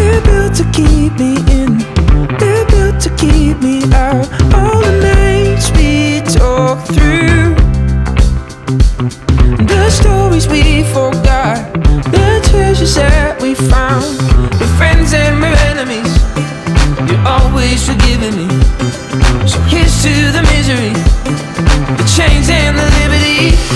They're built to keep me in, they're built to keep me out. All the nights we talk through, the stories we forgot, the treasures that we found. We're friends and we're enemies, you're always forgiving me. So here's to the misery, the chains and the liberty.